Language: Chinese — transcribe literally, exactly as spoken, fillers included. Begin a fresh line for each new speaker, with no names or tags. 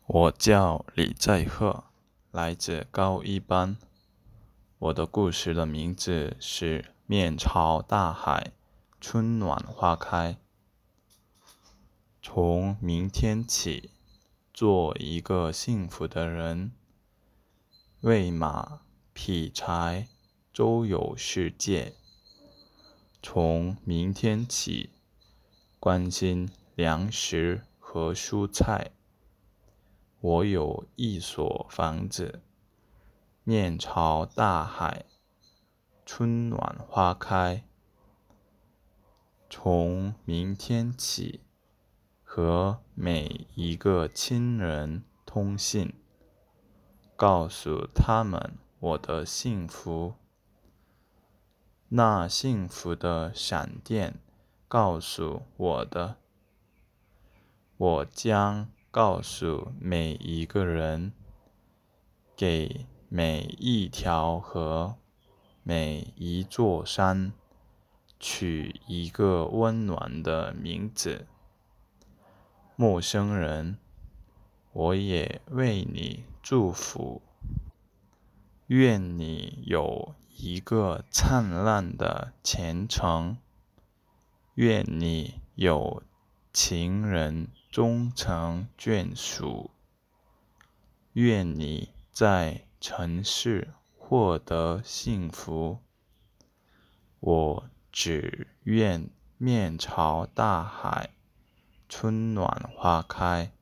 我叫李在赫，来自高一班。我的故事的名字是面朝大海，春暖花开。从明天起，做一个幸福的人，喂马劈柴，周游世界。从明天起，关心粮食和蔬菜。我有一所房子，面朝大海，春暖花开。从明天起，和每一个亲人通信，告诉他们我的幸福。那幸福的闪电告诉我的，我将告诉每一个人，给每一条河，每一座山，取一个温暖的名字。陌生人，我也为你祝福。愿你有一个灿烂的前程，愿你有情人终成眷属，愿你在尘世获得幸福。我只愿面朝大海，春暖花开。